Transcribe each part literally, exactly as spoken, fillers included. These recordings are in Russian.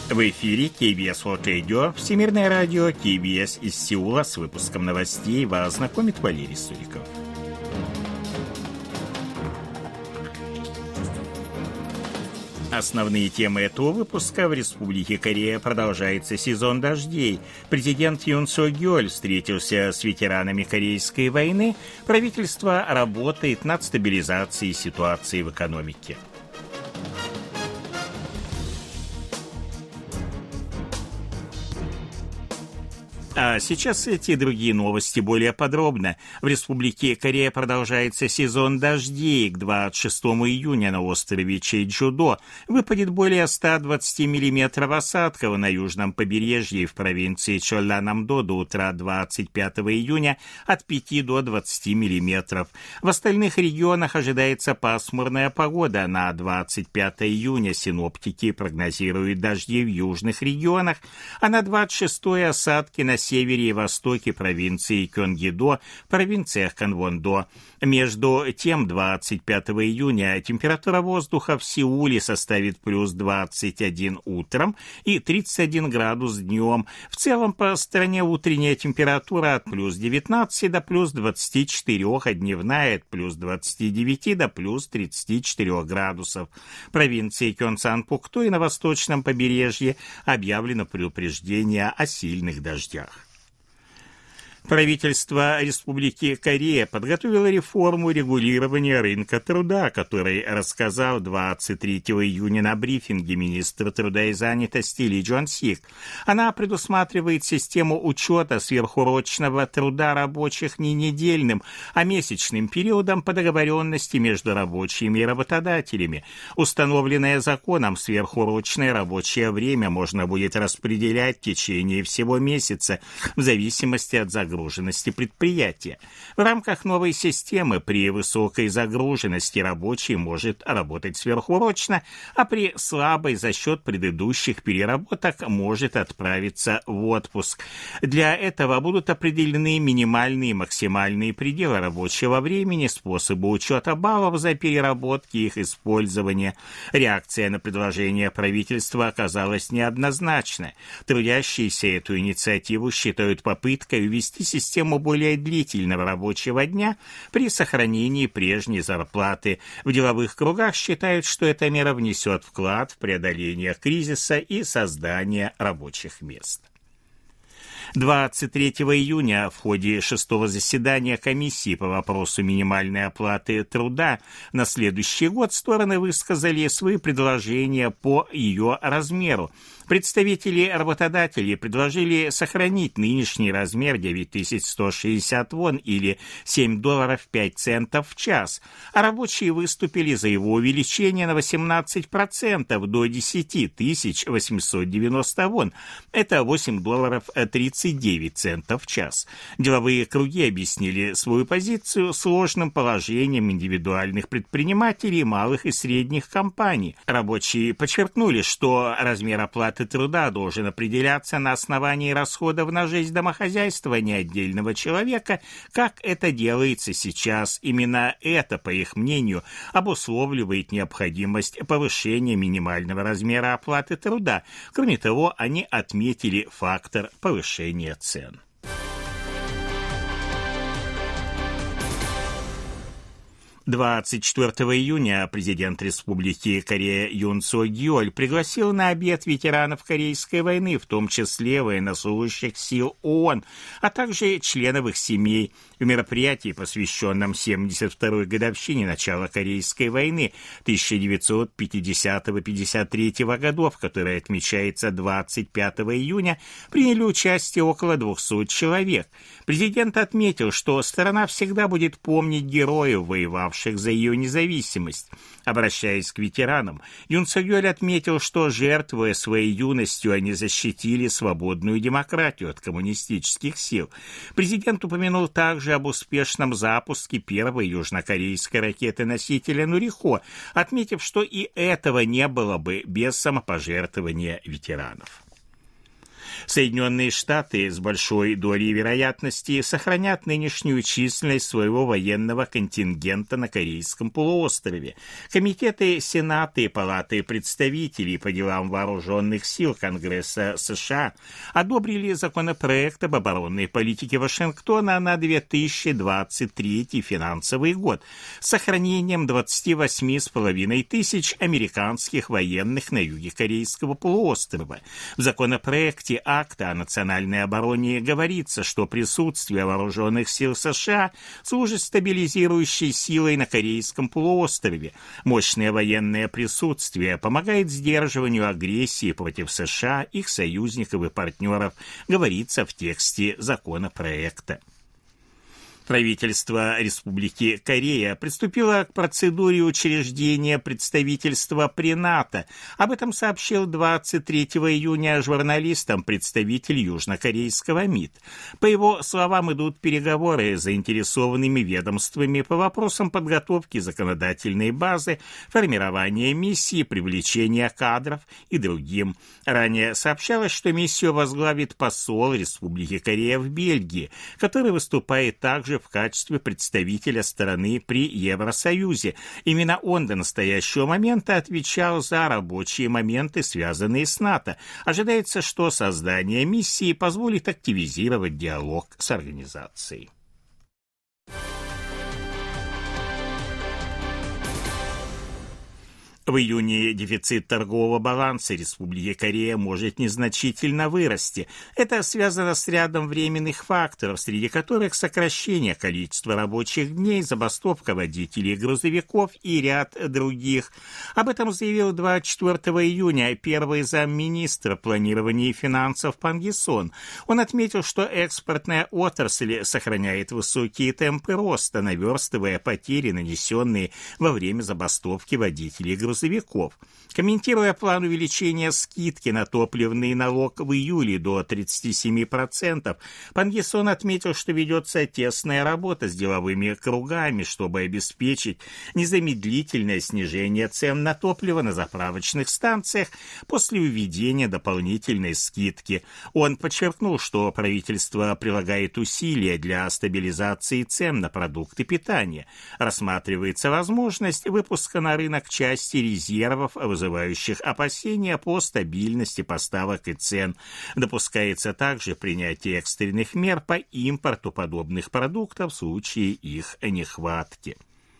В эфире кей би эс World Radio, Всемирное радио, кей би эс из Сеула. С выпуском новостей вас знакомит Валерий Суриков. Основные темы этого выпуска. В Республике Корея продолжается сезон дождей. Президент Юн Сок Йоль встретился с ветеранами Корейской войны. Правительство работает над стабилизацией ситуации в экономике. А сейчас эти и другие новости более подробно. В Республике Корея продолжается сезон дождей. К двадцать шестому июня на острове Чеджудо выпадет более ста двадцати миллиметров осадков. На южном побережье в провинции Чолланамдо до утра двадцать пятого июня от пяти до двадцати миллиметров. В остальных регионах ожидается пасмурная погода. На двадцать пятого июня синоптики прогнозируют дожди в южных регионах, а на двадцать шестое осадки на севере и востоке провинции Кёнгидо, провинциях Канвондо. Между тем, двадцать пятого июня температура воздуха в Сеуле составит плюс двадцать один утром и тридцать один градус днем. В целом по стране утренняя температура от плюс девятнадцати до плюс двадцати четырёх, а дневная от плюс двадцати девяти до плюс тридцати четырёх градусов. В провинции Кёнсан-Пукту и на восточном побережье объявлено предупреждение о сильных дождях. Правительство Республики Корея подготовило реформу регулирования рынка труда, о которой рассказал двадцать третьего июня на брифинге министр труда и занятости Ли Джон Сик. Она предусматривает систему учета сверхурочного труда рабочих не недельным, а месячным периодом по договоренности между рабочими и работодателями. Установленное законом сверхурочное рабочее время можно будет распределять в течение всего месяца в зависимости от загрузки. загруженности предприятия. В рамках новой системы при высокой загруженности рабочий может работать сверхурочно, а при слабой за счет предыдущих переработок может отправиться в отпуск. Для этого будут определены минимальные и максимальные пределы рабочего времени, способы учета баллов за переработки и их использование. Реакция на предложение правительства оказалась неоднозначной. Трудящиеся эту инициативу считают попыткой ввести систему более длительного рабочего дня при сохранении прежней зарплаты. В деловых кругах считают, что эта мера внесет вклад в преодоление кризиса и создание рабочих мест. двадцать третьего июня в ходе шестого заседания комиссии по вопросу минимальной оплаты труда на следующий год стороны высказали свои предложения по ее размеру. Представители работодателей предложили сохранить нынешний размер девять тысяч сто шестьдесят вон или семь долларов пять центов в час, а рабочие выступили за его увеличение на восемнадцать процентов до десять тысяч восемьсот девяносто вон. Это восемь долларов тридцать девять центов в час. Деловые круги объяснили свою позицию сложным положением индивидуальных предпринимателей, малых и средних компаний. Рабочие подчеркнули, что размер оплаты труда должен определяться на основании расходов на жизнь домохозяйства, не отдельного человека, как это делается сейчас. Именно это, по их мнению, обусловливает необходимость повышения минимального размера оплаты труда. Кроме того, они отметили фактор повышения цен. двадцать четвёртого июня президент Республики Корея Юн Сок Йоль пригласил на обед ветеранов Корейской войны, в том числе военнослужащих сил ООН, а также членов их семей. В мероприятии, посвященном семьдесят второй годовщине начала Корейской войны тысяча девятьсот пятидесятого — пятьдесят третьего годов, которая отмечается двадцать пятого июня, приняли участие около двухсот человек. Президент отметил, что страна всегда будет помнить героев, воевавших за ее независимость. Обращаясь к ветеранам, Юн Сок Йоль отметил, что, жертвуя своей юностью, они защитили свободную демократию от коммунистических сил. Президент упомянул также об успешном запуске первой южнокорейской ракеты-носителя «Нурихо», отметив, что и этого не было бы без самопожертвования ветеранов. Соединенные Штаты с большой долей вероятности сохранят нынешнюю численность своего военного контингента на Корейском полуострове. Комитеты Сената и Палаты представителей по делам вооруженных сил Конгресса США одобрили законопроект об оборонной политике Вашингтона на две тысячи двадцать третий финансовый год с сохранением двадцати восьми с половиной тысяч американских военных на юге Корейского полуострова. В законопроекте акта о национальной обороне говорится, что присутствие вооруженных сил США служит стабилизирующей силой на Корейском полуострове. Мощное военное присутствие помогает сдерживанию агрессии против США, их союзников и партнеров, говорится в тексте законопроекта. Правительство Республики Корея приступило к процедуре учреждения представительства при НАТО. Об этом сообщил двадцать третьего июня журналистам представитель южнокорейского МИД. По его словам, идут переговоры с заинтересованными ведомствами по вопросам подготовки законодательной базы, формирования миссии, привлечения кадров и другим. Ранее сообщалось, что миссию возглавит посол Республики Корея в Бельгии, который выступает также в качестве представителя страны при Евросоюзе. Именно он до настоящего момента отвечал за рабочие моменты, связанные с НАТО. Ожидается, что создание миссии позволит активизировать диалог с организацией. В июне дефицит торгового баланса Республики Корея может незначительно вырасти. Это связано с рядом временных факторов, среди которых сокращение количества рабочих дней, забастовка водителей грузовиков и ряд других. Об этом заявил двадцать четвёртого июня первый замминистра планирования и финансов Пан Ги Сон. Он отметил, что экспортная отрасль сохраняет высокие темпы роста, наверстывая потери, нанесенные во время забастовки водителей грузовиков. грузовиков. Комментируя план увеличения скидки на топливный налог в июле до тридцати семи процентов, Пан Ги Сон отметил, что ведется тесная работа с деловыми кругами, чтобы обеспечить незамедлительное снижение цен на топливо на заправочных станциях после введения дополнительной скидки. Он подчеркнул, что правительство прилагает усилия для стабилизации цен на продукты питания. Рассматривается возможность выпуска на рынок части резервов, вызывающих опасения по стабильности поставок и цен. Допускается также принятие экстренных мер по импорту подобных продуктов в случае их нехватки.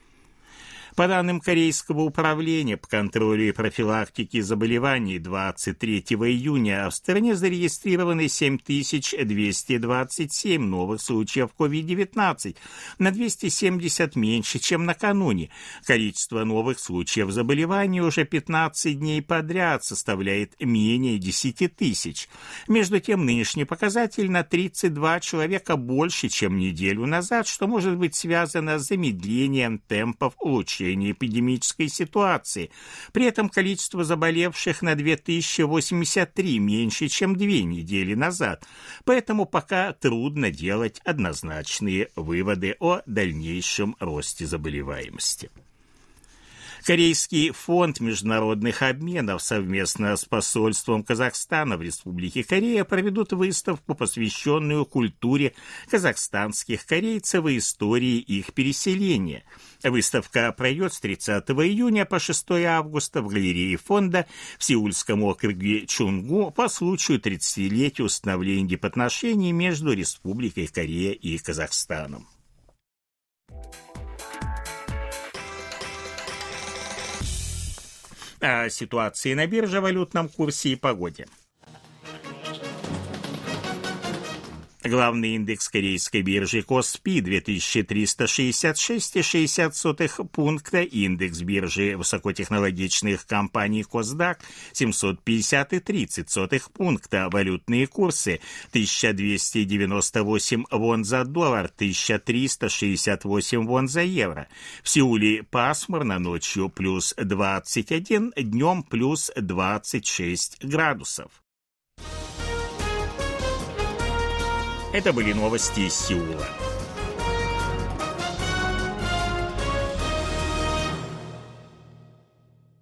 По данным Корейского управления по контролю и профилактике заболеваний двадцать третьего июня в стране зарегистрированы семь тысяч двести двадцать семь новых случаев ковид девятнадцать, на двести семьдесят меньше, чем накануне. Количество новых случаев заболеваний уже пятнадцать дней подряд составляет менее десяти тысяч. Между тем, нынешний показатель на тридцать два человека больше, чем неделю назад, что может быть связано с замедлением темпов улучшения эпидемической ситуации. При этом количество заболевших на две тысячи восемьдесят три меньше, чем две недели назад. Поэтому пока трудно делать однозначные выводы о дальнейшем росте заболеваемости. Корейский фонд международных обменов совместно с посольством Казахстана в Республике Корея проведут выставку, посвященную культуре казахстанских корейцев и истории их переселения. Выставка пройдет с тридцатого июня по шестого августа в галерее фонда в Сеульском округе Чунгу по случаю тридцатилетия установления дипотношений между Республикой Корея и Казахстаном. О ситуации на бирже, валютном курсе и погоде. Главный индекс корейской биржи Коспи две тысячи триста шестьдесят шесть целых шестьдесят сотых пункта, индекс биржи высокотехнологичных компаний Косдак семьсот пятьдесят целых тридцать сотых пункта, валютные курсы тысяча двести девяносто восемь вон за доллар, тысяча триста шестьдесят восемь вон за евро. В Сеуле пасмурно, ночью плюс двадцать один, днем плюс двадцать шесть градусов. Это были новости из Сеула.